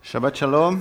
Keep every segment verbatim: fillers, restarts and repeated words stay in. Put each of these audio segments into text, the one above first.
Shabbat Shalom.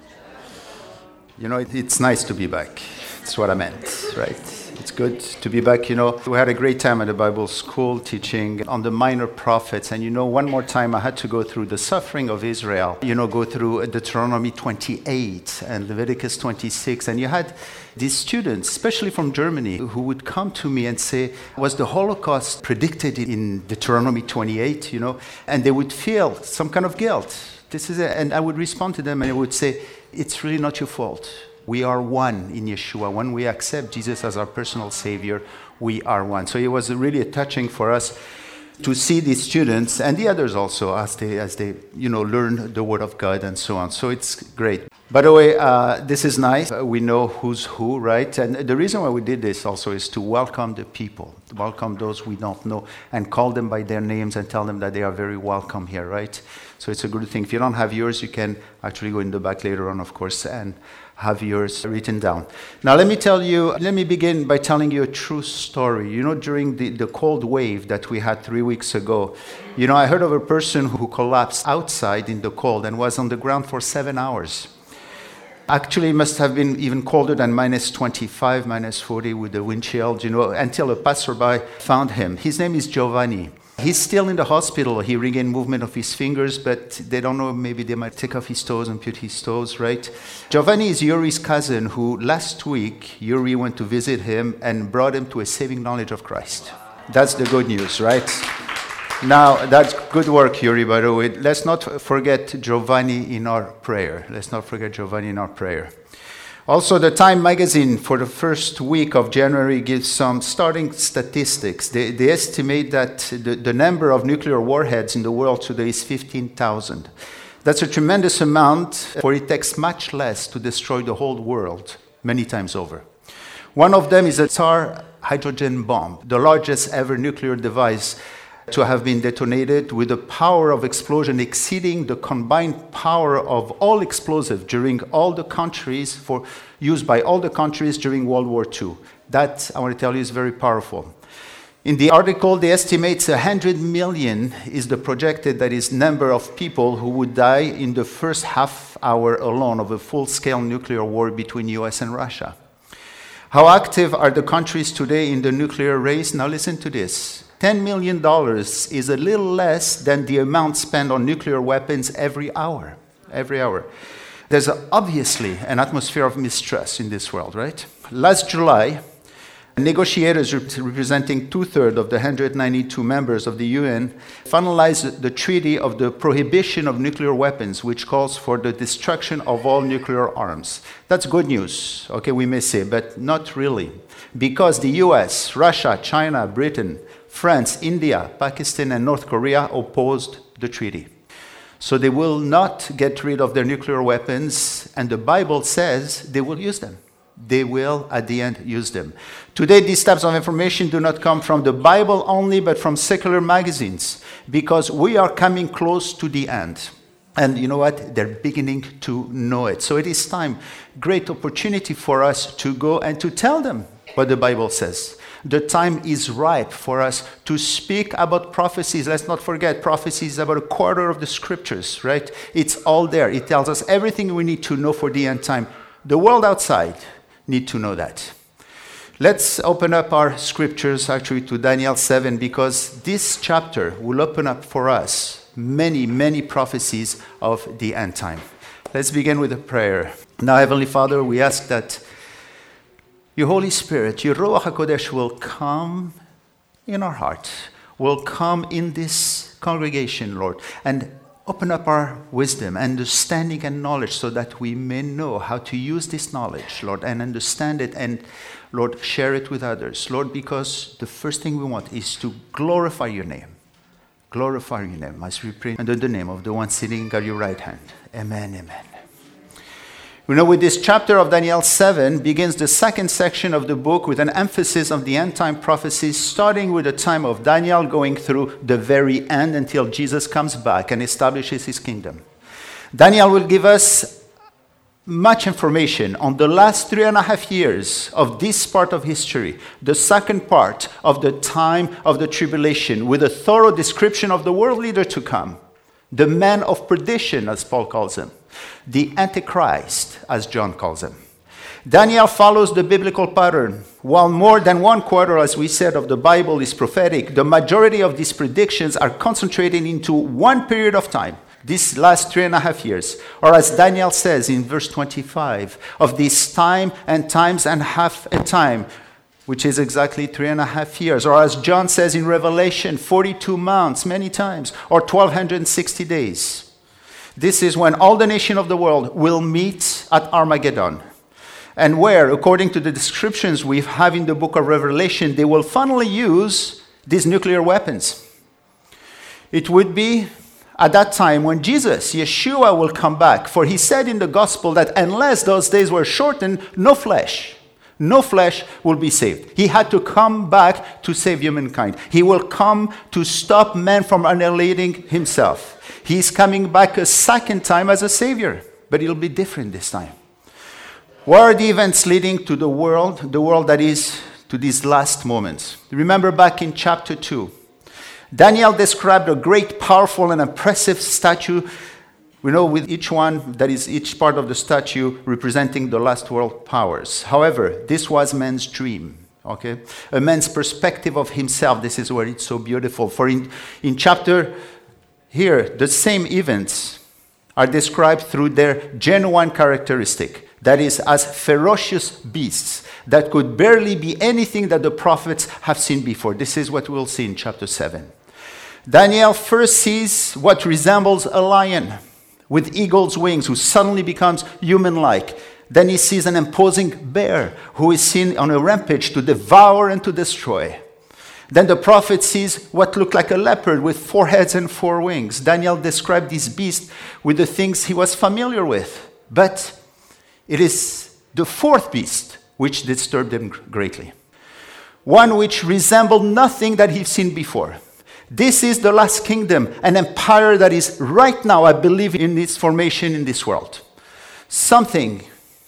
You know, it, it's nice to be back. That's what I meant, right? It's good to be back. You know, we had a great time at the Bible school teaching on the minor prophets. And you know, one more time I had to go through the suffering of Israel. You know, go through Deuteronomy twenty-eight and Leviticus twenty-six. And you had these students, especially from Germany, who would come to me and say, was the Holocaust predicted in Deuteronomy twenty-eight, you know? And they would feel some kind of guilt. This is it. And I would respond to them and I would say, it's really not your fault. We are one in Yeshua. When we accept Jesus as our personal Savior, we are one. So it was really touching for us to see these students and the others also as they, as they you know, learn the Word of God and so on. So it's great. By the way, uh, this is nice. We know who's who, right? And the reason why we did this also is to welcome the people, to welcome those we don't know, and call them by their names and tell them that they are very welcome here, right? So it's a good thing. If you don't have yours, you can actually go in the back later on, of course, and have yours written down. Now, let me tell you, let me begin by telling you a true story. You know, during the, the cold wave that we had three weeks ago, you know, I heard of a person who collapsed outside in the cold and was on the ground for seven hours. Actually, it must have been even colder than minus twenty-five, minus forty with the wind chill, you know, until a passerby found him. His name is Giovanni. He's still in the hospital. He regained movement of his fingers, but they don't know, maybe they might take off his toes and put his toes, right? Giovanni is Yuri's cousin, who last week, Yuri went to visit him and brought him to a saving knowledge of Christ. That's the good news, right? Now, that's good work, Yuri, by the way. Let's not forget Giovanni in our prayer. Let's not forget Giovanni in our prayer. Also, the Time magazine for the first week of January gives some starting statistics. They, they estimate that the, the number of nuclear warheads in the world today is fifteen thousand. That's a tremendous amount, for it takes much less to destroy the whole world many times over. One of them is a Tsar hydrogen bomb, the largest ever nuclear device to have been detonated, with a power of explosion exceeding the combined power of all explosives during all the countries, for used by all the countries during World War Two. That, I want to tell you, is very powerful. In the article, they estimate one hundred million is the projected, that is, number of people who would die in the first half hour alone of a full-scale nuclear war between U S and Russia. How active are the countries today in the nuclear race? Now listen to this. ten million dollars is a little less than the amount spent on nuclear weapons every hour. Every hour. There's obviously an atmosphere of mistrust in this world, right? Last July, negotiators representing two-thirds of the one hundred ninety-two members of the U N finalized the Treaty of the Prohibition of Nuclear Weapons, which calls for the destruction of all nuclear arms. That's good news, okay, we may say, but not really. Because the U S, Russia, China, Britain, France, India, Pakistan, and North Korea opposed the treaty. So they will not get rid of their nuclear weapons, and the Bible says they will use them. They will, at the end, use them. Today, these types of information do not come from the Bible only, but from secular magazines, because we are coming close to the end. And you know what? They're beginning to know it. So it is time, great opportunity for us to go and to tell them what the Bible says. The time is ripe for us to speak about prophecies. Let's not forget, prophecies is about a quarter of the scriptures, right? It's all there. It tells us everything we need to know for the end time. The world outside need to know that. Let's open up our scriptures actually to Daniel seven, because this chapter will open up for us many, many prophecies of the end time. Let's begin with a prayer. Now, Heavenly Father, we ask that your Holy Spirit, your Ruach HaKodesh, will come in our heart, will come in this congregation, Lord, and open up our wisdom, understanding, and knowledge, so that we may know how to use this knowledge, Lord, and understand it, and, Lord, share it with others, Lord, because the first thing we want is to glorify your name. Glorify your name, as we pray under the name of the one sitting at your right hand. Amen, amen. We know with this chapter of Daniel seven begins the second section of the book with an emphasis on the end-time prophecies, starting with the time of Daniel, going through the very end until Jesus comes back and establishes his kingdom. Daniel will give us much information on the last three and a half years of this part of history, the second part of the time of the tribulation, with a thorough description of the world leader to come. the man of perdition, as Paul calls him, the Antichrist, as John calls him. Daniel follows the biblical pattern. While more than one quarter, as we said, of the Bible is prophetic, the majority of these predictions are concentrated into one period of time, this last three and a half years. Or as Daniel says in verse twenty-five, of this time and times and half a time, which is exactly three and a half years. Or as John says in Revelation, forty-two months, many times, or twelve sixty days. This is when all the nations of the world will meet at Armageddon. And where, according to the descriptions we have in the book of Revelation, they will finally use these nuclear weapons. It would be at that time when Jesus, Yeshua, will come back. For he said in the gospel that unless those days were shortened, no flesh, no flesh will be saved. He had to come back to save humankind. He will come to stop man from annihilating himself. He's coming back a second time as a savior, but it'll be different this time. What are the events leading to the world, the world that is to these last moments? Remember back in chapter two, Daniel described a great, powerful, and impressive statue, we know with each one, that is each part of the statue representing the last world powers. However, this was man's dream, okay? A man's perspective of himself. This is where it's so beautiful. For in, in chapter here, the same events are described through their genuine characteristic. That is, as ferocious beasts that could barely be anything that the prophets have seen before. This is what we'll see in chapter seven. Daniel first sees what resembles a lion with eagle's wings who suddenly becomes human-like. Then he sees an imposing bear who is seen on a rampage to devour and to destroy. Then the prophet sees what looked like a leopard with four heads and four wings. Daniel described this beast with the things he was familiar with. But it is the fourth beast which disturbed him greatly. One which resembled nothing that he'd seen before. This is the last kingdom, an empire that is right now, I believe, in its formation in this world. Something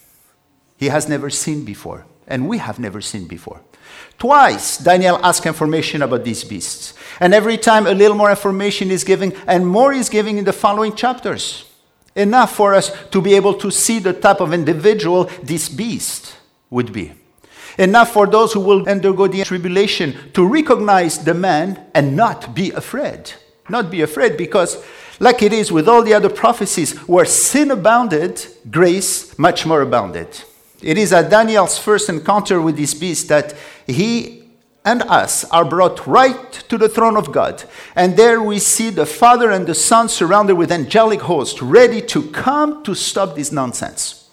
he has never seen before, and we have never seen before. Twice, Daniel asked information about these beasts. And every time a little more information is given, and more is given in the following chapters. Enough for us to be able to see the type of individual this beast would be. Enough for those who will undergo the tribulation to recognize the man and not be afraid. Not be afraid because, like it is with all the other prophecies, where sin abounded, grace much more abounded. It is at Daniel's first encounter with this beast that he and us are brought right to the throne of God. And there we see the Father and the Son surrounded with angelic hosts, ready to come to stop this nonsense.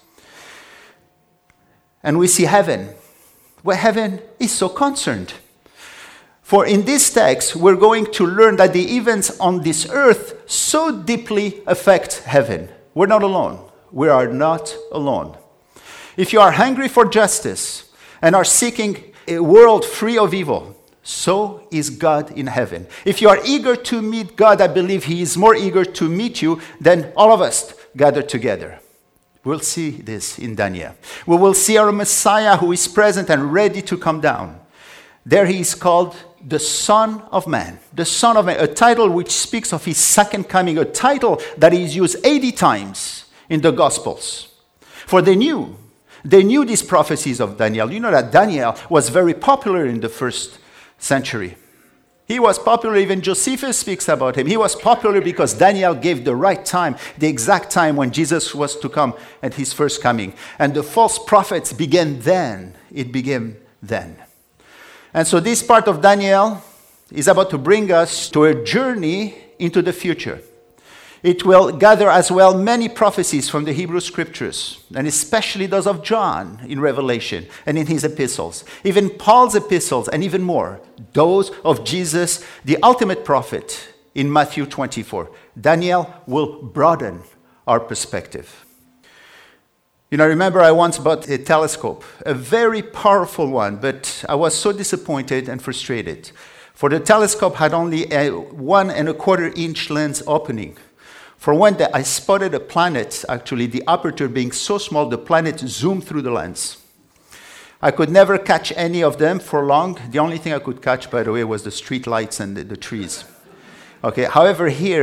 And we see heaven, where heaven is so concerned. For in this text, we're going to learn that the events on this earth so deeply affect heaven. We're not alone. We are not alone. If you are hungry for justice and are seeking a world free of evil, so is God in heaven. If you are eager to meet God, I believe he is more eager to meet you than all of us gathered together. We'll see this in Daniel. We will see our Messiah who is present and ready to come down. There he is called the Son of Man. The Son of Man, a title which speaks of his second coming, a title that is used eighty times in the Gospels. For they knew They knew these prophecies of Daniel. You know that Daniel was very popular in the first century. He was popular, even Josephus speaks about him. He was popular because Daniel gave the right time, the exact time when Jesus was to come at his first coming. And the false prophets began then. It began then. And so this part of Daniel is about to bring us to a journey into the future. It will gather as well many prophecies from the Hebrew Scriptures, and especially those of John in Revelation and in his epistles, even Paul's epistles, and even more, those of Jesus, the ultimate prophet, in Matthew twenty-four. Daniel will broaden our perspective. You know, I remember I once bought a telescope, a very powerful one, but I was so disappointed and frustrated. For the telescope had only a one and a quarter inch lens opening. For when the, I spotted a planet, actually, the aperture being so small, the planet zoomed through the lens. I could never catch any of them for long. The only thing I could catch, by the way, was the street lights and the, the trees. Okay. However, here,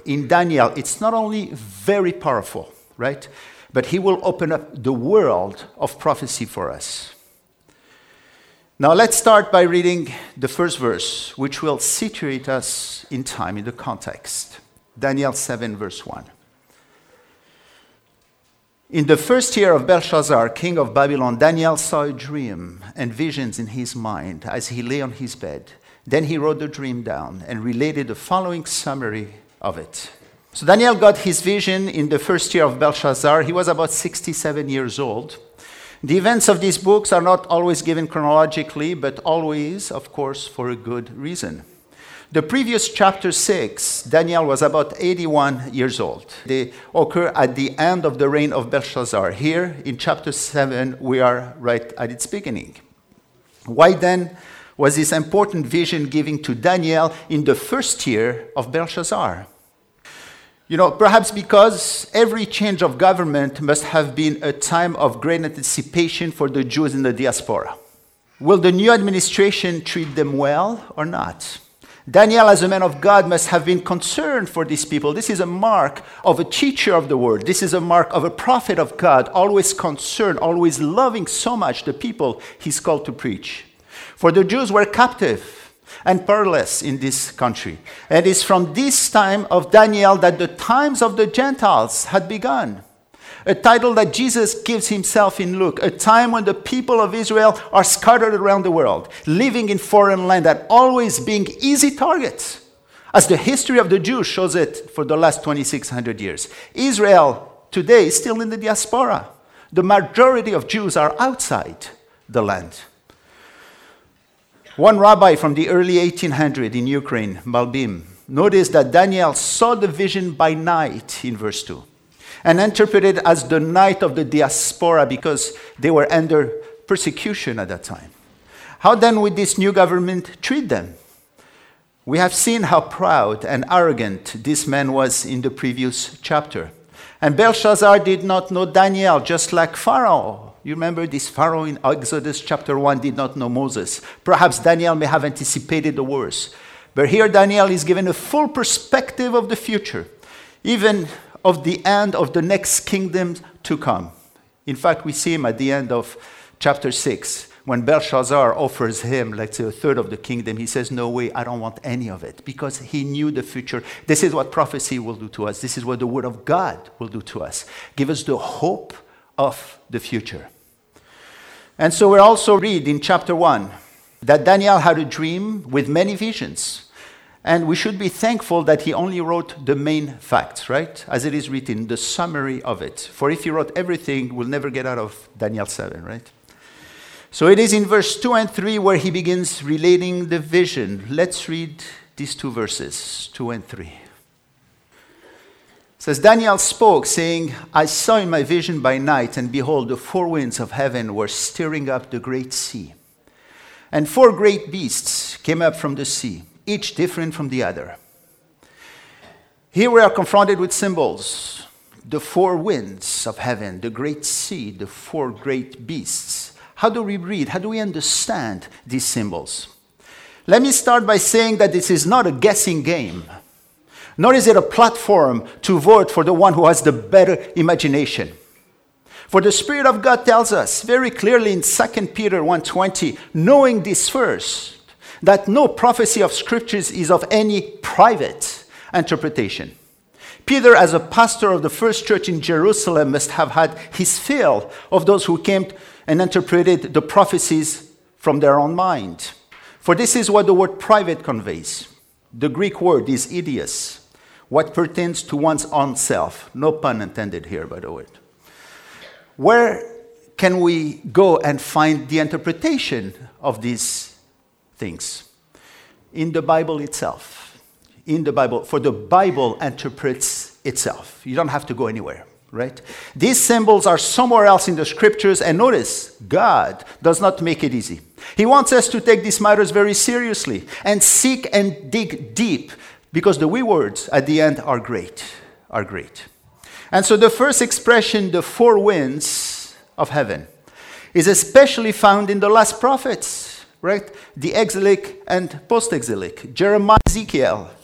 in Daniel, it's not only very powerful, right? But he will open up the world of prophecy for us. Now let's start by reading the first verse, which will situate us in time, in the context. Daniel seven, verse one. In the first year of Belshazzar, king of Babylon, Daniel saw a dream and visions in his mind as he lay on his bed. Then he wrote the dream down and related the following summary of it. So Daniel got his vision in the first year of Belshazzar. He was about sixty-seven years old. The events of these books are not always given chronologically, but always, of course, for a good reason. The previous chapter six, Daniel was about eighty-one years old. They occur at the end of the reign of Belshazzar. Here in chapter seven, we are right at its beginning. Why then was this important vision given to Daniel in the first year of Belshazzar? You know, perhaps because every change of government must have been a time of great anticipation for the Jews in the diaspora. Will the new administration treat them well or not? Daniel, as a man of God, must have been concerned for these people. This is a mark of a teacher of the word. This is a mark of a prophet of God, always concerned, always loving so much the people he's called to preach. For the Jews were captive and powerless in this country. And it's from this time of Daniel that the times of the Gentiles had begun. A title that Jesus gives himself in Luke, a time when the people of Israel are scattered around the world, living in foreign land and always being easy targets, as the history of the Jews shows it for the last twenty-six hundred years. Israel today is still in the diaspora. The majority of Jews are outside the land. One rabbi from the early eighteen hundreds in Ukraine, Malbim, noticed that Daniel saw the vision by night in verse two. And interpreted as the night of the diaspora because they were under persecution at that time. How then would this new government treat them? We have seen how proud and arrogant this man was in the previous chapter. And Belshazzar did not know Daniel, just like Pharaoh. You remember this Pharaoh in Exodus chapter one did not know Moses. Perhaps Daniel may have anticipated the worst. But here Daniel is given a full perspective of the future. Even of the end of the next kingdom to come. In fact, we see him at the end of chapter six, when Belshazzar offers him, let's say, a third of the kingdom. He says, no way, I don't want any of it, because he knew the future. This is what prophecy will do to us. This is what the word of God will do to us. Give us the hope of the future. And so we also read in chapter one that Daniel had a dream with many visions. And we should be thankful that he only wrote the main facts, right? As it is written, the summary of it. For if he wrote everything, we'll never get out of Daniel seven, right? So it is in verse two and three where he begins relating the vision. Let's read these two verses, two and three. It says, Daniel spoke, saying, I saw in my vision by night, and behold, the four winds of heaven were stirring up the great sea. And four great beasts came up from the sea, each different from the other. Here we are confronted with symbols. The four winds of heaven, the great sea, the four great beasts. How do we read? How do we understand these symbols? Let me start by saying that this is not a guessing game, nor is it a platform to vote for the one who has the better imagination. For the Spirit of God tells us very clearly in Second Peter one twenty, knowing this first, that no prophecy of scriptures is of any private interpretation. Peter, as a pastor of the first church in Jerusalem, must have had his fill of those who came and interpreted the prophecies from their own mind. For this is what the word private conveys. The Greek word is idios, what pertains to one's own self. No pun intended here, by the way. Where can we go and find the interpretation of these things? In the Bible itself. In the Bible, for the Bible interprets itself. You don't have to go anywhere, right? These symbols are somewhere else in the scriptures, and notice, God does not make it easy. He wants us to take these matters very seriously and seek and dig deep, because the wee words at the end are great, are great. And so the first expression, the four winds of heaven, is especially found in the last prophets. Right? The exilic and post-exilic. Jeremiah, Ezekiel,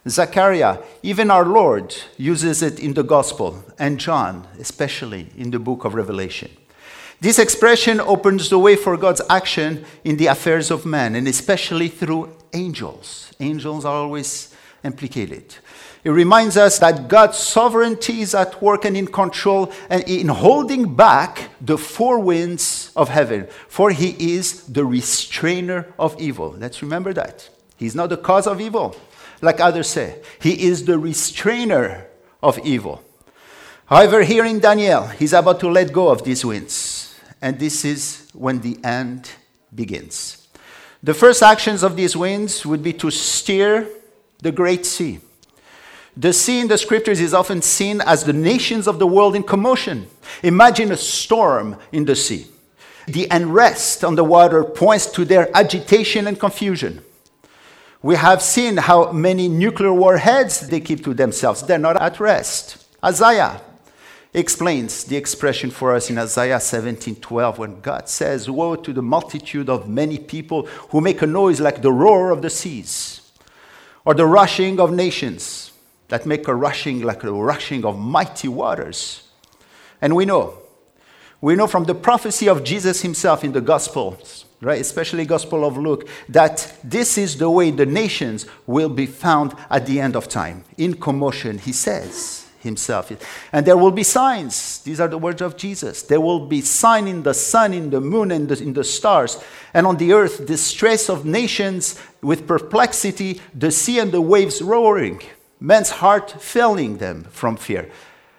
Zechariah, even our Lord uses it in the gospel, and John, especially in the book of Revelation. This expression opens the way for God's action in the affairs of man, and especially through angels. Angels are always implicated. It reminds us that God's sovereignty is at work and in control and in holding back the four winds of heaven, for he is the restrainer of evil. Let's remember that. He's not the cause of evil, like others say. He is the restrainer of evil. However, here in Daniel, he's about to let go of these winds, and this is when the end begins. The first actions of these winds would be to steer the great sea. The sea in the scriptures is often seen as the nations of the world in commotion. Imagine a storm in the sea. The unrest on the water points to their agitation and confusion. We have seen how many nuclear warheads they keep to themselves. They're not at rest. Isaiah explains the expression for us in Isaiah seventeen twelve when God says, "Woe to the multitude of many people who make a noise like the roar of the seas, or the rushing of nations that make a rushing like the rushing of mighty waters." And we know, we know from the prophecy of Jesus himself in the Gospels, right, especially Gospel of Luke, that this is the way the nations will be found at the end of time. In commotion, he says himself. And there will be signs. These are the words of Jesus. There will be sign in the sun, in the moon, and in the stars. And on the earth, distress of nations with perplexity, the sea and the waves roaring, men's heart failing them from fear.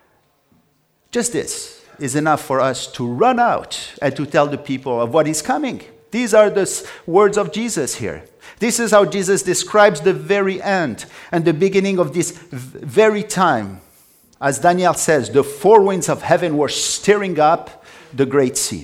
Just this is enough for us to run out and to tell the people of what is coming. These are the words of Jesus here. This is how Jesus describes the very end and the beginning of this very time. As Daniel says, the four winds of heaven were stirring up the great sea.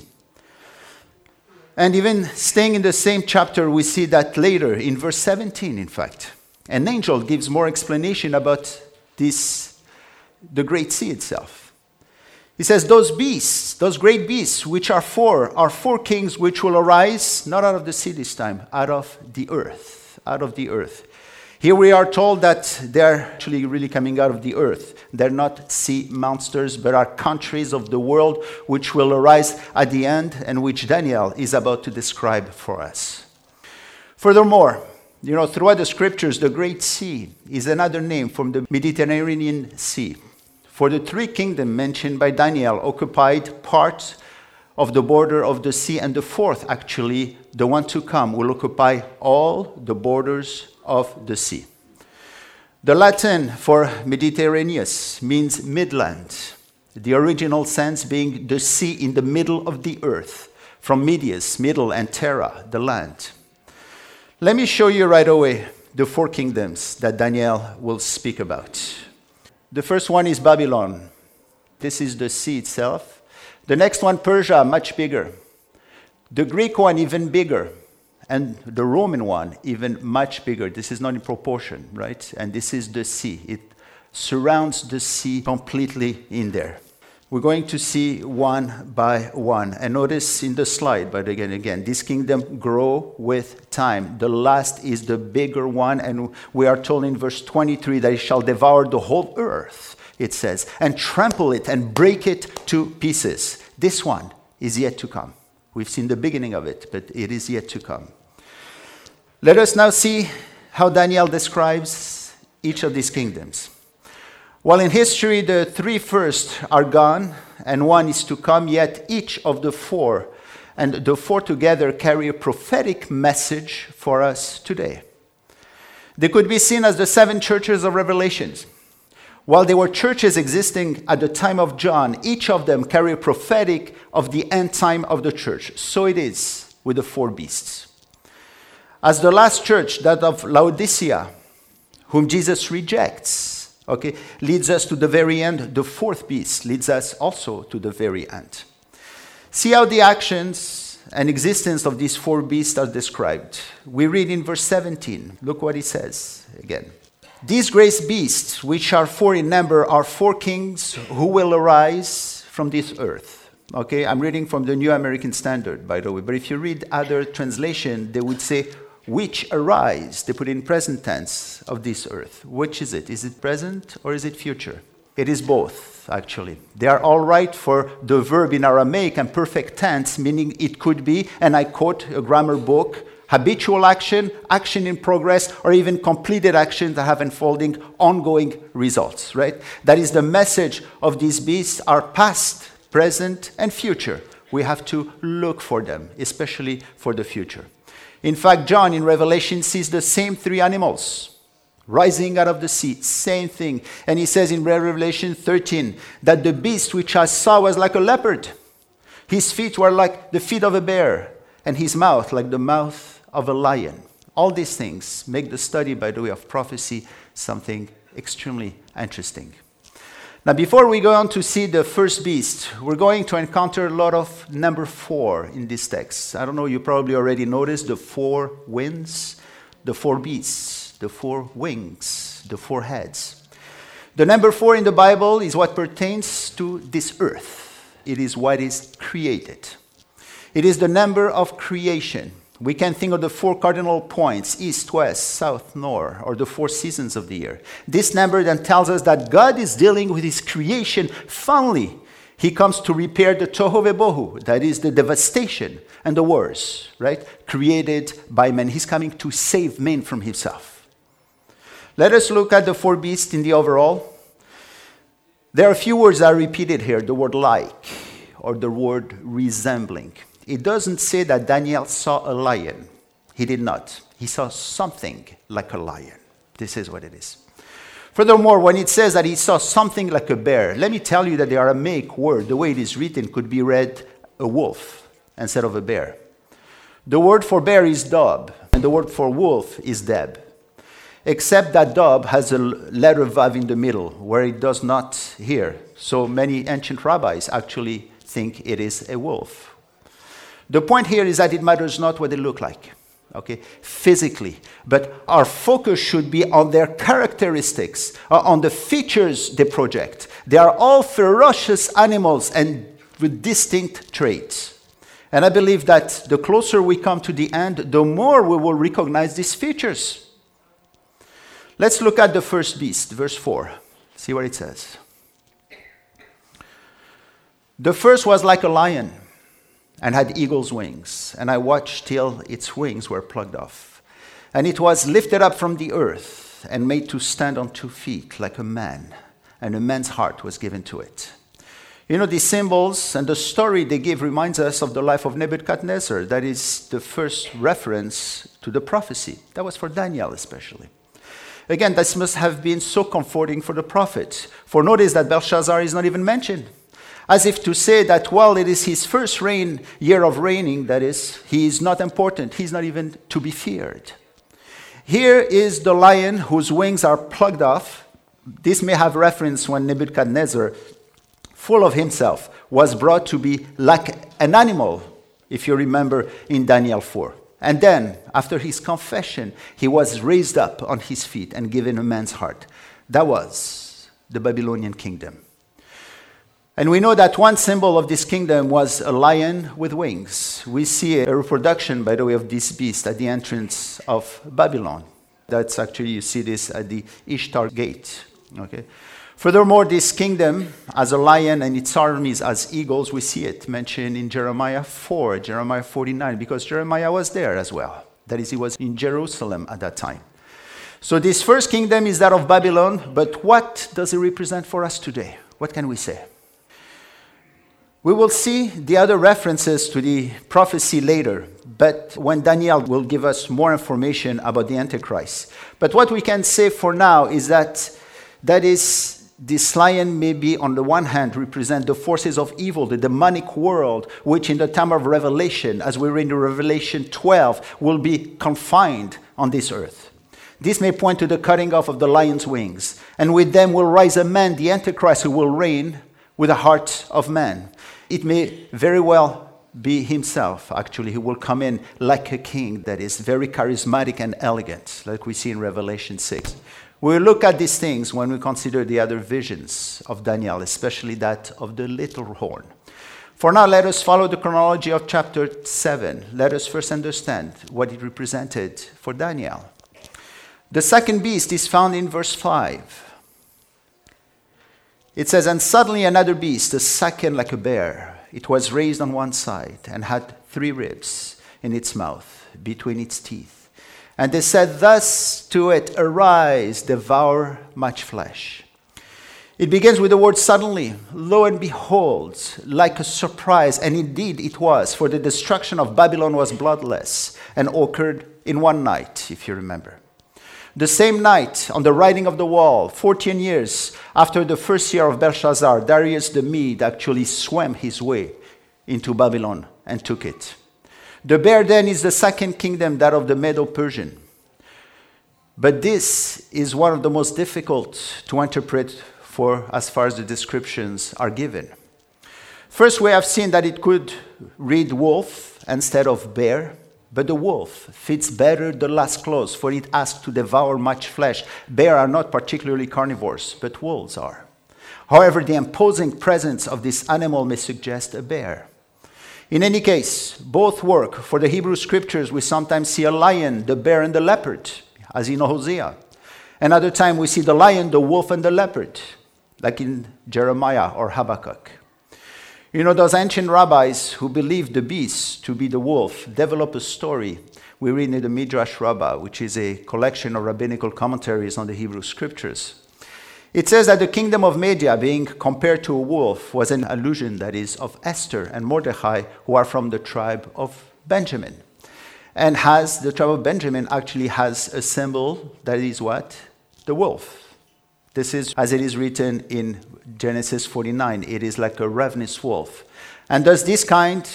And even staying in the same chapter, we see that later in verse seventeen, in fact. An angel gives more explanation about this, the great sea itself. He says, those beasts, those great beasts, which are four, are four kings which will arise, not out of the sea this time, out of the earth, out of the earth. Here we are told that they're actually really coming out of the earth. They're not sea monsters, but are countries of the world which will arise at the end and which Daniel is about to describe for us. Furthermore, you know, throughout the scriptures, the Great Sea is another name from the Mediterranean Sea. For the three kingdoms mentioned by Daniel occupied part of the border of the sea, and the fourth, actually, the one to come, will occupy all the borders of the sea. The Latin for Mediterraneus means midland, the original sense being the sea in the middle of the earth, from medius, middle, and terra, the land. Let me show you right away the four kingdoms that Daniel will speak about. The first one is Babylon. This is the sea itself. The next one, Persia, much bigger. The Greek one, even bigger. And the Roman one, even much bigger. This is not in proportion, right? And this is the sea. It surrounds the sea completely in there. We're going to see one by one. And notice in the slide, but again, again, this kingdom grow with time. The last is the bigger one, and we are told in verse twenty-three that it shall devour the whole earth, it says, and trample it and break it to pieces. This one is yet to come. We've seen the beginning of it, but it is yet to come. Let us now see how Daniel describes each of these kingdoms. While in history the three first are gone and one is to come, yet each of the four and the four together carry a prophetic message for us today. They could be seen as the seven churches of Revelations. While there were churches existing at the time of John, each of them carry a prophetic of the end time of the church. So it is with the four beasts. As the last church, that of Laodicea, whom Jesus rejects, okay, leads us to the very end. The fourth beast leads us also to the very end. See how the actions and existence of these four beasts are described. We read in verse seventeen. Look what it says again. These great beasts, which are four in number, are four kings who will arise from this earth. Okay, I'm reading from the New American Standard, by the way. But if you read other translation, they would say which arise. They put in present tense of this earth. Which is it? Is it present or is it future? It is both, actually. They are all right for the verb in Aramaic and perfect tense, meaning it could be, and I quote a grammar book, habitual action, action in progress, or even completed actions that have unfolding, ongoing results, right? That is the message of these beasts are past, present, and future. We have to look for them, especially for the future. In fact, John in Revelation sees the same three animals rising out of the sea, same thing. And he says in Revelation thirteen that the beast which I saw was like a leopard. His feet were like the feet of a bear, and his mouth like the mouth of a lion. All these things make the study, by the way, of prophecy something extremely interesting. Now, before we go on to see the first beast, we're going to encounter a lot of number four in this text. I don't know, you probably already noticed the four winds, the four beasts, the four wings, the four heads. The number four in the Bible is what pertains to this earth. It is what is created. It is the number of creation. We can think of the four cardinal points, east, west, south, north, or the four seasons of the year. This number then tells us that God is dealing with his creation. Finally, he comes to repair the tohu vebohu, that is the devastation and the wars, right, created by man. He's coming to save man from himself. Let us look at the four beasts in the overall. There are a few words that are repeated here, the word like, or the word resembling. It doesn't say that Daniel saw a lion. He did not. He saw something like a lion. This is what it is. Furthermore, when it says that he saw something like a bear, let me tell you that the Aramaic word, the way it is written, could be read a wolf instead of a bear. The word for bear is dob, and the word for wolf is deb. Except that dob has a letter vav in the middle, where it does not here. So many ancient rabbis actually think it is a wolf. The point here is that it matters not what they look like, okay, physically, but our focus should be on their characteristics, uh, on the features they project. They are all ferocious animals and with distinct traits. And I believe that the closer we come to the end, the more we will recognize these features. Let's look at the first beast, verse four. See what it says. The first was like a lion, and had eagle's wings, and I watched till its wings were plucked off. And it was lifted up from the earth, and made to stand on two feet like a man, and a man's heart was given to it. You know, these symbols and the story they give reminds us of the life of Nebuchadnezzar. That is the first reference to the prophecy. That was for Daniel especially. Again, this must have been so comforting for the prophet. For notice that Belshazzar is not even mentioned. As if to say that, well, it is his first reign, year of reigning, that is, he is not important. He's not even to be feared. Here is the lion whose wings are plucked off. This may have reference when Nebuchadnezzar, full of himself, was brought to be like an animal, if you remember in Daniel four. And then, after his confession, he was raised up on his feet and given a man's heart. That was the Babylonian kingdom. And we know that one symbol of this kingdom was a lion with wings. We see a reproduction, by the way, of this beast at the entrance of Babylon. That's actually, you see this at the Ishtar gate. Okay. Furthermore, this kingdom as a lion and its armies as eagles, we see it mentioned in Jeremiah four, Jeremiah forty-nine, because Jeremiah was there as well. That is, he was in Jerusalem at that time. So this first kingdom is that of Babylon, but what does it represent for us today? What can we say? We will see the other references to the prophecy later, but when Daniel will give us more information about the Antichrist. But what we can say for now is that that is, this lion may be, on the one hand, represent the forces of evil, the demonic world, which in the time of Revelation, as we read in Revelation twelve, will be confined on this earth. This may point to the cutting off of the lion's wings, and with them will rise a man, the Antichrist, who will reign with the heart of man. It may very well be himself, actually, who will come in like a king that is very charismatic and elegant, like we see in Revelation six. We'll look at these things when we consider the other visions of Daniel, especially that of the little horn. For now, let us follow the chronology of chapter seven. Let us first understand what it represented for Daniel. The second beast is found in verse five. It says, "And suddenly another beast, a second like a bear. It was raised on one side and had three ribs in its mouth, between its teeth. And they said thus to it, Arise, devour much flesh." It begins with the word suddenly. Lo and behold, like a surprise, and indeed it was, for the destruction of Babylon was bloodless and occurred in one night, if you remember. The same night, on the writing of the wall, fourteen years after the first year of Belshazzar, Darius the Mede actually swam his way into Babylon and took it. The bear then is the second kingdom, that of the Medo-Persian. But this is one of the most difficult to interpret for as far as the descriptions are given. First, we have seen that it could read wolf instead of bear. But the wolf fits better the last clause, for it asks to devour much flesh. Bears are not particularly carnivores, but wolves are. However, the imposing presence of this animal may suggest a bear. In any case, both work. For the Hebrew scriptures, we sometimes see a lion, the bear, and the leopard, as in Hosea. Another time we see the lion, the wolf, and the leopard, like in Jeremiah or Habakkuk. You know, those ancient rabbis who believed the beast to be the wolf developed a story we read in the Midrash Rabbah, which is a collection of rabbinical commentaries on the Hebrew scriptures. It says that the kingdom of Media, being compared to a wolf, was an allusion, that is, of Esther and Mordecai, who are from the tribe of Benjamin. And has the tribe of Benjamin actually has a symbol that is what? The wolf. This is as it is written in Genesis forty-nine. It is like a ravenous wolf. And thus this kind,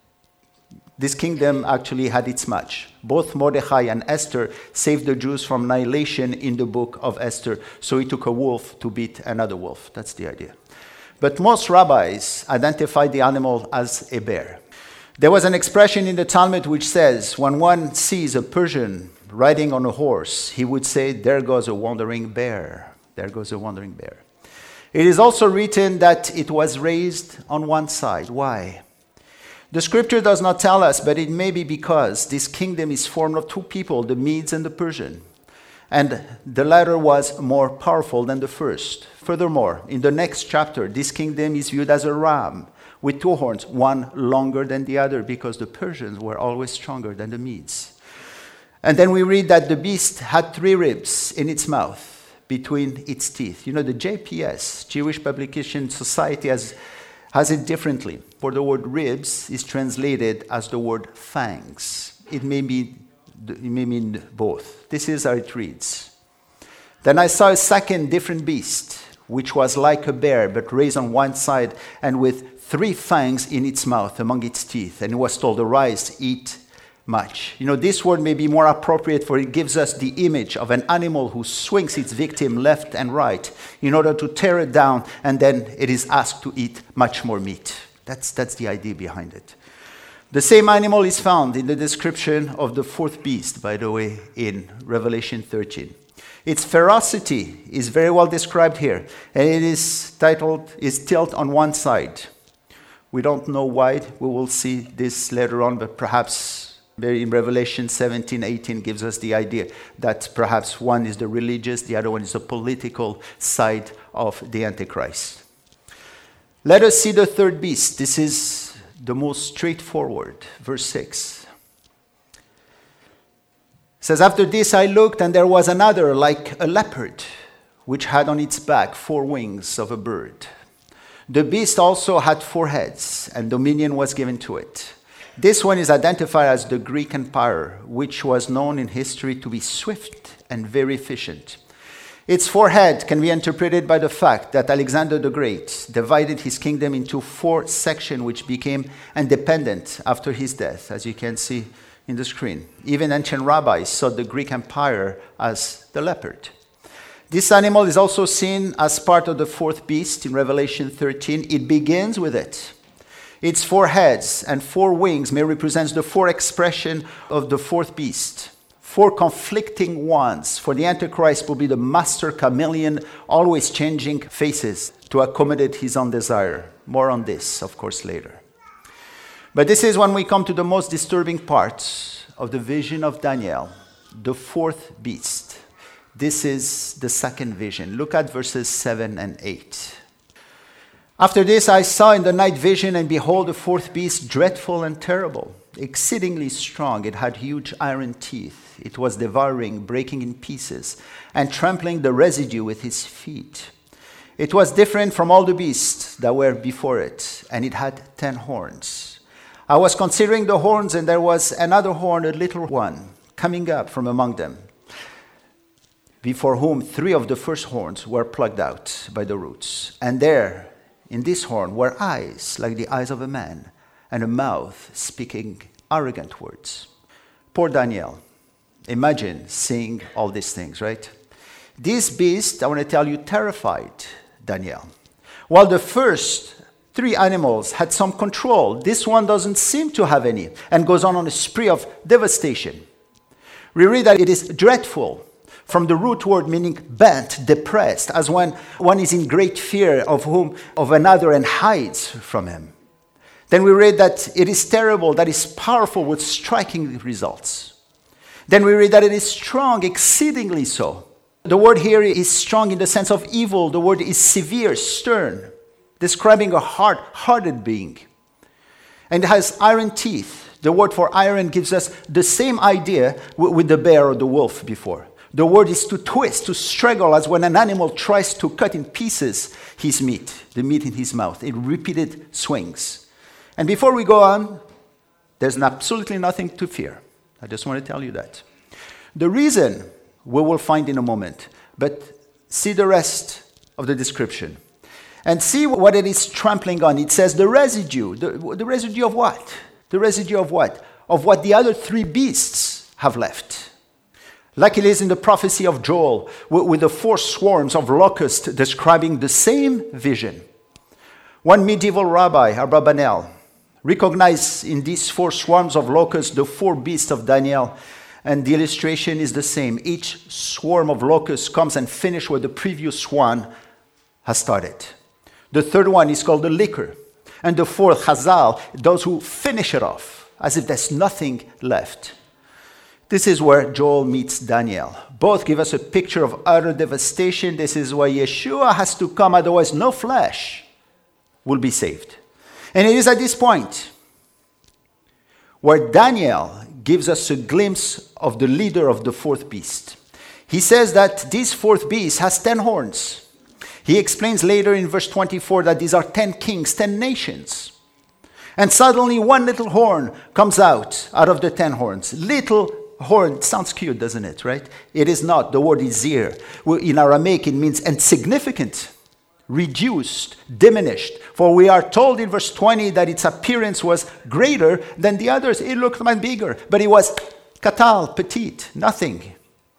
this kingdom actually had its match. Both Mordecai and Esther saved the Jews from annihilation in the book of Esther. So he took a wolf to beat another wolf. That's the idea. But most rabbis identified the animal as a bear. There was an expression in the Talmud which says, when one sees a Persian riding on a horse, he would say, there goes a wandering bear. There goes a wandering bear. It is also written that it was raised on one side. Why? The scripture does not tell us, but it may be because this kingdom is formed of two people, the Medes and the Persian. And the latter was more powerful than the first. Furthermore, in the next chapter, this kingdom is viewed as a ram with two horns, one longer than the other, because the Persians were always stronger than the Medes. And then we read that the beast had three ribs in its mouth, between its teeth. You know, the J P S, Jewish Publication Society, has, has it differently. For the word ribs is translated as the word fangs. It may mean, it may mean both. This is how it reads. Then I saw a second different beast, which was like a bear, but raised on one side, and with three fangs in its mouth among its teeth. And it was told, Arise, eat much. You know, this word may be more appropriate, for it gives us the image of an animal who swings its victim left and right in order to tear it down, and then it is asked to eat much more meat. That's, that's the idea behind it. The same animal is found in the description of the fourth beast, by the way, in Revelation thirteen. Its ferocity is very well described here, and it is titled, is tilt on one side. We don't know why. We will see this later on, but perhaps in Revelation seventeen, eighteen gives us the idea that perhaps one is the religious, the other one is the political side of the Antichrist. Let us see the third beast. This is the most straightforward. Verse six. It says, After this I looked, and there was another like a leopard, which had on its back four wings of a bird. The beast also had four heads, and dominion was given to it. This one is identified as the Greek Empire, which was known in history to be swift and very efficient. Its forehead can be interpreted by the fact that Alexander the Great divided his kingdom into four sections, which became independent after his death, as you can see in the screen. Even ancient rabbis saw the Greek Empire as the leopard. This animal is also seen as part of the fourth beast in Revelation thirteen. It begins with it. Its four heads and four wings may represent the four expressions of the fourth beast. Four conflicting ones, for the Antichrist will be the master chameleon, always changing faces to accommodate his own desire. More on this, of course, later. But this is when we come to the most disturbing part of the vision of Daniel, the fourth beast. This is the second vision. Look at verses seven and eight. After this I saw in the night vision, and behold, the fourth beast, dreadful and terrible, exceedingly strong. It had huge iron teeth. It was devouring, breaking in pieces, and trampling the residue with his feet. It was different from all the beasts that were before it, and it had ten horns. I was considering the horns, and there was another horn, a little one, coming up from among them, before whom three of the first horns were plucked out by the roots. And there, in this horn, were eyes like the eyes of a man, and a mouth speaking arrogant words. Poor Daniel. Imagine seeing all these things, right? This beast, I want to tell you, terrified Daniel. While the first three animals had some control, this one doesn't seem to have any, and goes on on a spree of devastation. We read that it is dreadful, from the root word meaning bent, depressed, as when one is in great fear of whom of another and hides from him. Then we read that it is terrible, that is powerful with striking results. Then we read that it is strong, exceedingly so. The word here is strong in the sense of evil. The word is severe, stern, describing a hard-hearted being. And it has iron teeth. The word for iron gives us the same idea with the bear or the wolf before. The word is to twist, to struggle, as when an animal tries to cut in pieces his meat, the meat in his mouth, in repeated swings. And before we go on, there's absolutely nothing to fear. I just want to tell you that. The reason we will find in a moment, but see the rest of the description. And see what it is trampling on. It says the residue. The, the residue of what? The residue of what? Of what the other three beasts have left. Like it is in the prophecy of Joel, with the four swarms of locusts describing the same vision. One medieval rabbi, Abrabanel, recognized in these four swarms of locusts the four beasts of Daniel, and the illustration is the same. Each swarm of locusts comes and finishes where the previous one has started. The third one is called the liquor, and the fourth, Hazal, those who finish it off, as if there's nothing left. This is where Joel meets Daniel. Both give us a picture of utter devastation. This is why Yeshua has to come, otherwise no flesh will be saved. And it is at this point where Daniel gives us a glimpse of the leader of the fourth beast. He says that this fourth beast has ten horns. He explains later in verse twenty-four that these are ten kings, ten nations. And suddenly one little horn comes out, out of the ten horns. Little horn, sounds cute, doesn't it, right? It is not. The word is zir. In Aramaic, it means insignificant, reduced, diminished. For we are told in verse twenty that its appearance was greater than the others. It looked much bigger, but it was katal, petite, nothing.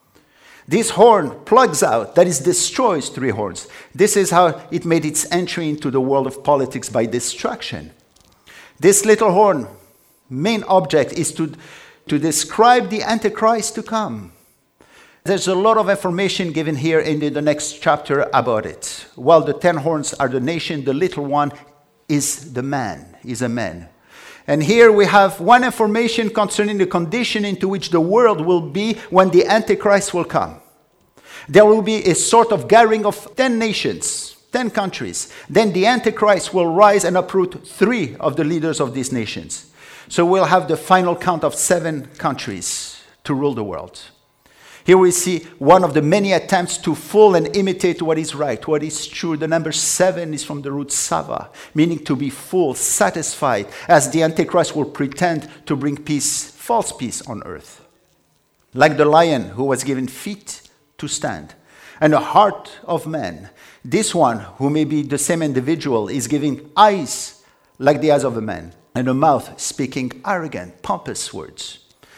This horn plugs out, that is, destroys three horns. This is how it made its entry into the world of politics, by destruction. This little horn, main object is to to describe the Antichrist to come. There's a lot of information given here in the next chapter about it. While the ten horns are the nation, the little one is the man, is a man. And here we have one information concerning the condition into which the world will be when the Antichrist will come. There will be a sort of gathering of ten nations, ten countries. Then the Antichrist will rise and uproot three of the leaders of these nations. So we'll have the final count of seven countries to rule the world. Here we see one of the many attempts to fool and imitate what is right, what is true. The number seven is from the root sava, meaning to be full, satisfied, as the Antichrist will pretend to bring peace, false peace on earth. Like the lion who was given feet to stand and a heart of man, this one, who may be the same individual, is giving eyes like the eyes of a man, and a mouth speaking arrogant, pompous words.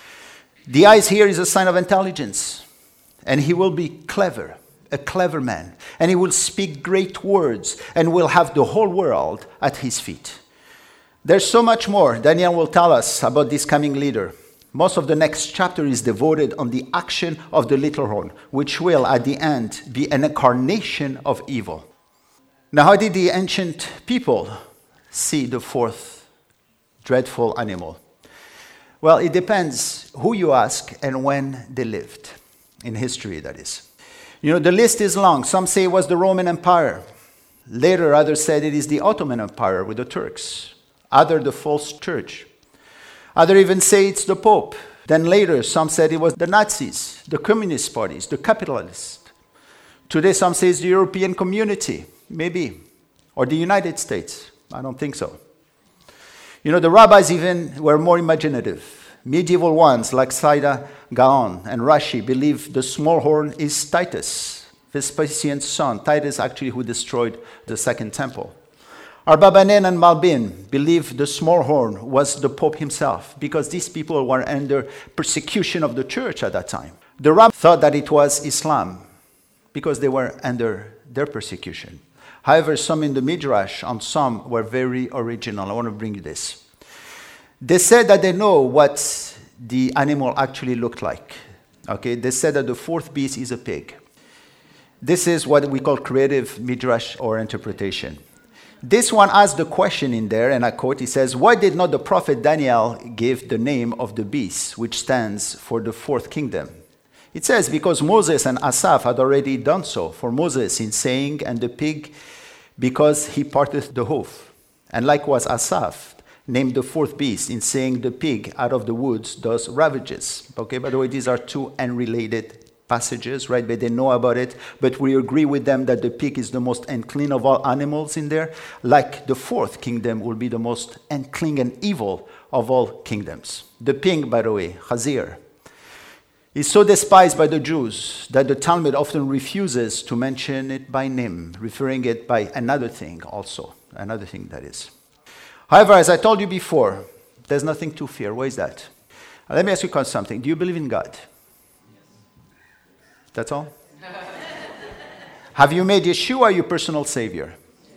The eyes here is a sign of intelligence, and he will be clever, a clever man, and he will speak great words, and will have the whole world at his feet. There's so much more Daniel will tell us about this coming leader. Most of the next chapter is devoted on the action of the little horn, which will, at the end, be an incarnation of evil. Now, how did the ancient people see the fourth dreadful animal. Well, it depends who you ask and when they lived. In history, that is. You know, the list is long. Some say it was the Roman Empire. Later, others said it is the Ottoman Empire with the Turks. Others, the false church. Others even say it's the Pope. Then later, some said it was the Nazis, the communist parties, the capitalists. Today, some say it's the European community, maybe, or the United States. I don't think so. You know, the rabbis even were more imaginative. Medieval ones like Saida Gaon and Rashi believe the small horn is Titus, Vespasian's son. Titus actually who destroyed the second temple. Arbabanen and Malbin believe the small horn was the Pope himself because these people were under persecution of the church at that time. The rabbis thought that it was Islam because they were under their persecution. However, some in the Midrash and some were very original. I want to bring you this. They said that they know what the animal actually looked like. Okay, they said that the fourth beast is a pig. This is what we call creative Midrash or interpretation. This one asks the question in there, and I quote, he says, why did not the prophet Daniel give the name of the beast, which stands for the fourth kingdom? It says, because Moses and Asaph had already done so. For Moses in saying, and the pig, because he parteth the hoof. And likewise Asaph named the fourth beast in saying, the pig out of the woods does ravages. Okay, by the way, these are two unrelated passages, right? But they know about it. But we agree with them that the pig is the most unclean of all animals in there. Like the fourth kingdom will be the most unclean and evil of all kingdoms. The pig, by the way, Chazir, is so despised by the Jews that the Talmud often refuses to mention it by name, referring it by another thing also. Another thing that is. However, as I told you before, there's nothing to fear. Why is that? Let me ask you something. Do you believe in God? That's all? Have you made Yeshua your personal savior?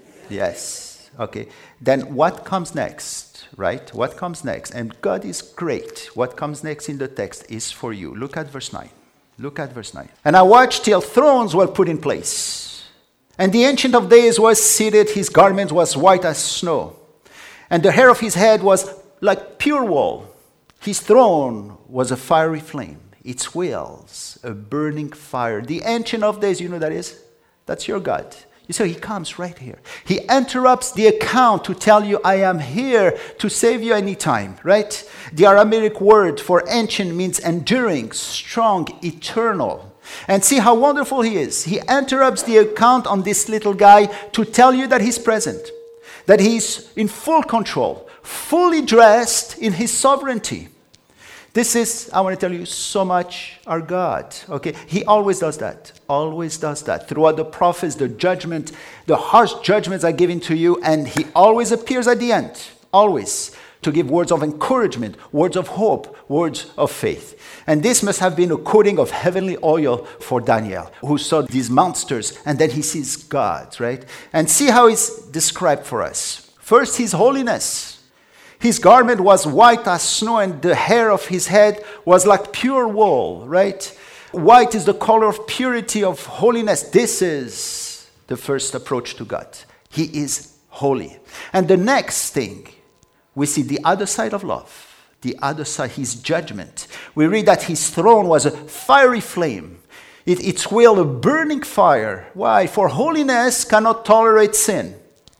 Yes. Okay. Then what comes next, right? What comes next? And God is great. What comes next in the text is for you. Look at verse nine. Look at verse nine. And I watched till thrones were put in place. And the Ancient of Days was seated. His garment was white as snow. And the hair of his head was like pure wool. His throne was a fiery flame. Its wheels, a burning fire. The Ancient of Days, you know that is? That's your God. You see, he comes right here. He interrupts the account to tell you, I am here to save you anytime, right? The Aramaic word for ancient means enduring, strong, eternal. And see how wonderful he is. He interrupts the account on this little guy to tell you that he's present, that he's in full control, fully dressed in his sovereignty. This is, I want to tell you, so much our God. Okay, he always does that. Always does that. Throughout the prophets, the judgment, the harsh judgments are given to you, and he always appears at the end. Always. To give words of encouragement, words of hope, words of faith. And this must have been a coating of heavenly oil for Daniel, who saw these monsters, and then he sees God, right? And see how it's described for us. First, his holiness. His garment was white as snow, and the hair of his head was like pure wool, right? White is the color of purity, of holiness. This is the first approach to God. He is holy. And the next thing, we see the other side of love. The other side, his judgment. We read that his throne was a fiery flame. It, its wheel a burning fire. Why? For holiness cannot tolerate sin.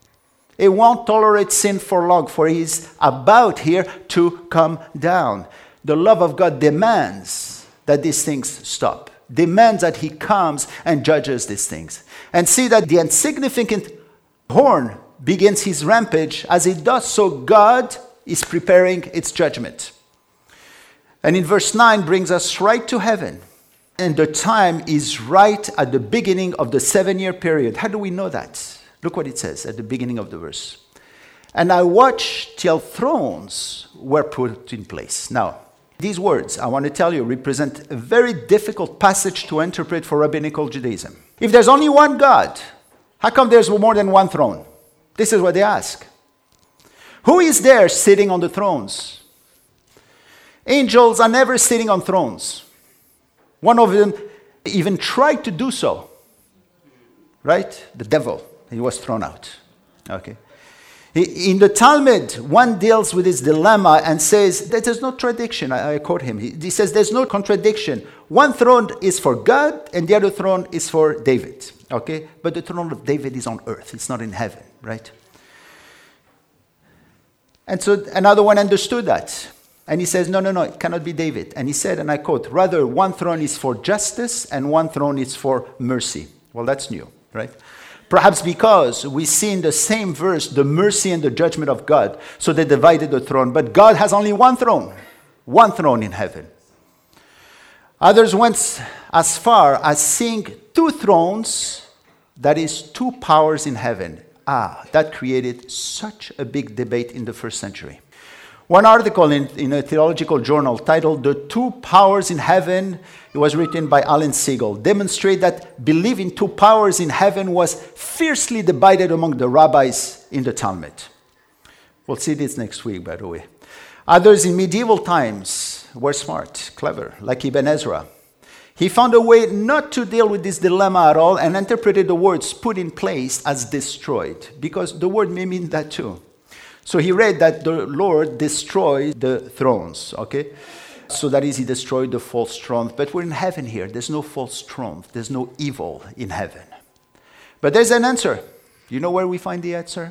It won't tolerate sin for long, for he's about here to come down. The love of God demands that these things stop. Demands that he comes and judges these things. And see that the insignificant horn begins his rampage. As it does so, God is preparing its judgment. And in verse nine brings us right to heaven. And the time is right at the beginning of the seven-year period. How do we know that? Look what it says at the beginning of the verse. And I watched till thrones were put in place. Now, these words, I want to tell you, represent a very difficult passage to interpret for rabbinical Judaism. If there's only one God, how come there's more than one throne? This is what they ask. Who is there sitting on the thrones? Angels are never sitting on thrones. One of them even tried to do so. Right? The devil. He was thrown out. Okay. In the Talmud, one deals with this dilemma and says that there's no contradiction. I, I quote him. He, he says there's no contradiction. One throne is for God and the other throne is for David. Okay? But the throne of David is on earth. It's not in heaven, right? And so another one understood that. And he says, no, no, no, it cannot be David. And he said, and I quote, rather one throne is for justice and one throne is for mercy. Well, that's new, right? Perhaps because we see in the same verse the mercy and the judgment of God. So they divided the throne. But God has only one throne. One throne in heaven. Others went as far as seeing two thrones, that is, two powers in heaven. Ah, that created such a big debate in the first century. One article in, in a theological journal titled The Two Powers in Heaven, it was written by Alan Siegel, demonstrate that believing two powers in heaven was fiercely debated among the rabbis in the Talmud. We'll see this next week, by the way. Others in medieval times were smart, clever, like Ibn Ezra. He found a way not to deal with this dilemma at all and interpreted the words put in place as destroyed, because the word may mean that too. So he read that the Lord destroyed the thrones, okay? So that is, he destroyed the false throne. But we're in heaven here. There's no false throne. There's no evil in heaven. But there's an answer. You know where we find the answer?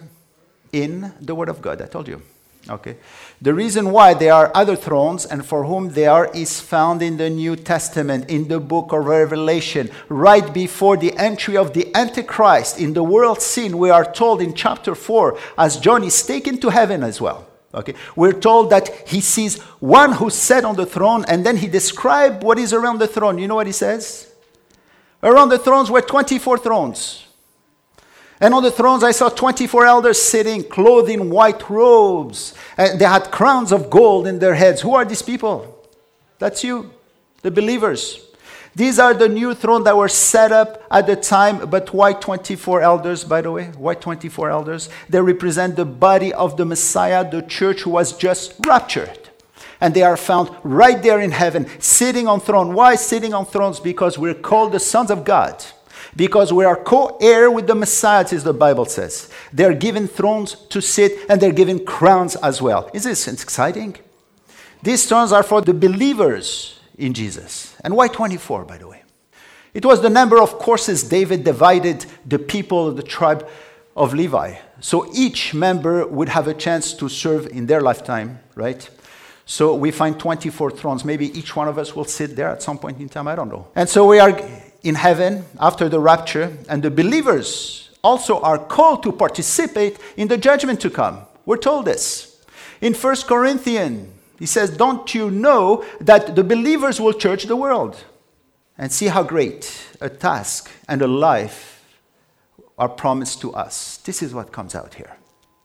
In the Word of God, I told you. Okay. The reason why there are other thrones and for whom they are is found in the New Testament, in the book of Revelation, right before the entry of the Antichrist in the world scene. We are told in chapter four, as John is taken to heaven as well. Okay, we're told that he sees one who sat on the throne, and then he described what is around the throne. You know what he says? Around the thrones were twenty-four thrones. And on the thrones I saw twenty-four elders sitting, clothed in white robes. And they had crowns of gold in their heads. Who are these people? That's you, the believers. These are the new thrones that were set up at the time. But why twenty-four elders, by the way? Why twenty-four elders? They represent the body of the Messiah, the church who was just raptured. And they are found right there in heaven, sitting on thrones. Why sitting on thrones? Because we're called the sons of God. Because we are co-heir with the Messiah, as the Bible says. They're given thrones to sit, and they're given crowns as well. Isn't this exciting? These thrones are for the believers in Jesus. And why twenty-four, by the way? It was the number of courses David divided the people of the tribe of Levi. So each member would have a chance to serve in their lifetime, right? So we find twenty-four thrones. Maybe each one of us will sit there at some point in time. I don't know. And so we are in heaven after the rapture, and the believers also are called to participate in the judgment to come. We're told this. In First Corinthians, he says, don't you know that the believers will judge the world? And see how great a task and a life are promised to us. This is what comes out here.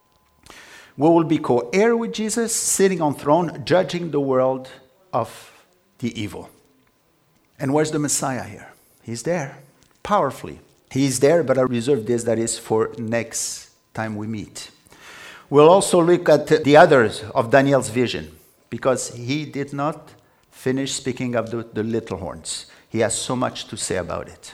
We will be co-heir with Jesus, sitting on throne, judging the world of the evil. And where's the Messiah here? He's there, powerfully. He's there, but I reserve this, that is, for next time we meet. We'll also look at the others of Daniel's vision, because he did not finish speaking of the, the little horns. He has so much to say about it.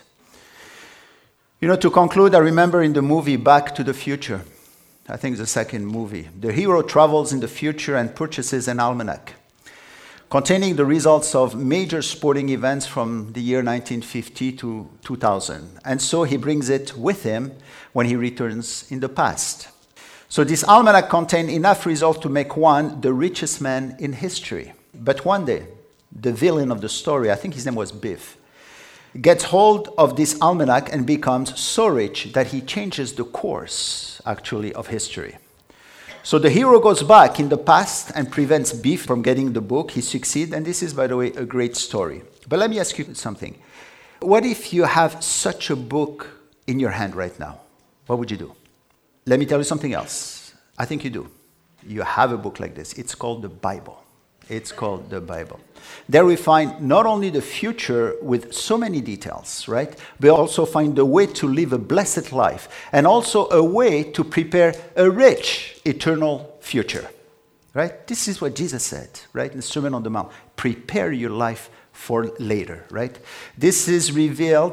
You know, to conclude, I remember in the movie Back to the Future, I think the second movie, the hero travels in the future and purchases an almanac containing the results of major sporting events from the year nineteen fifty to two thousand. And so he brings it with him when he returns in the past. So this almanac contained enough results to make one the richest man in history. But one day, the villain of the story, I think his name was Biff, gets hold of this almanac and becomes so rich that he changes the course, actually, of history. So the hero goes back in the past and prevents Biff from getting the book. He succeeds, and this is, by the way, a great story. But let me ask you something. What if you have such a book in your hand right now? What would you do? Let me tell you something else. I think you do. You have a book like this. It's called the Bible. It's called the Bible. There we find not only the future with so many details, right? We also find a way to live a blessed life, and also a way to prepare a rich eternal future, right? This is what Jesus said, right? In the Sermon on the Mount. Prepare your life for later, right? This is revealed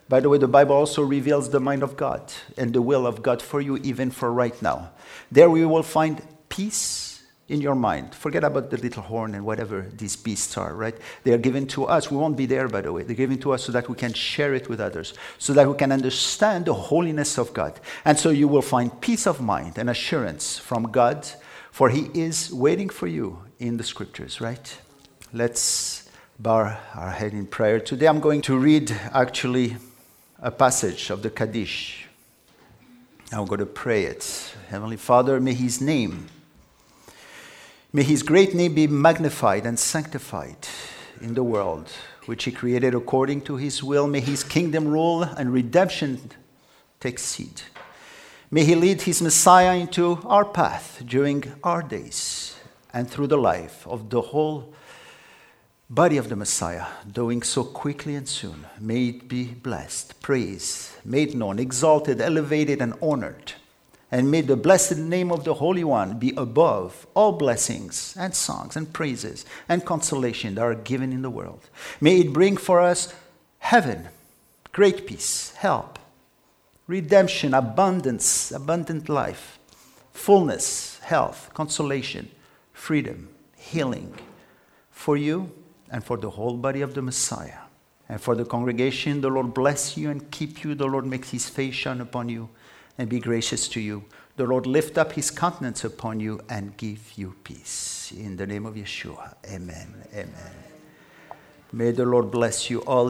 By the way, the Bible also reveals the mind of God and the will of God for you, even for right now. There we will find peace in your mind. Forget about the little horn and whatever these beasts are, right? They are given to us. We won't be there, by the way. They're given to us so that we can share it with others, so that we can understand the holiness of God. And so you will find peace of mind and assurance from God, for he is waiting for you in the scriptures, right? Let's bow our head in prayer. Today I'm going to read actually a passage of the Kaddish. I'm going to pray it. Heavenly Father, may his name, may his great name be magnified and sanctified in the world, which he created according to his will. May his kingdom rule and redemption take seat. May he lead his Messiah into our path during our days and through the life of the whole body of the Messiah, doing so quickly and soon. May it be blessed, praised, made known, exalted, elevated, and honored. And may the blessed name of the Holy One be above all blessings and songs and praises and consolation that are given in the world. May it bring for us heaven, great peace, help, redemption, abundance, abundant life, fullness, health, consolation, freedom, healing for you and for the whole body of the Messiah. And for the congregation, the Lord bless you and keep you. The Lord make his face shine upon you and be gracious to you. The Lord lift up his countenance upon you and give you peace. In the name of Yeshua, amen, amen. May the Lord bless you all.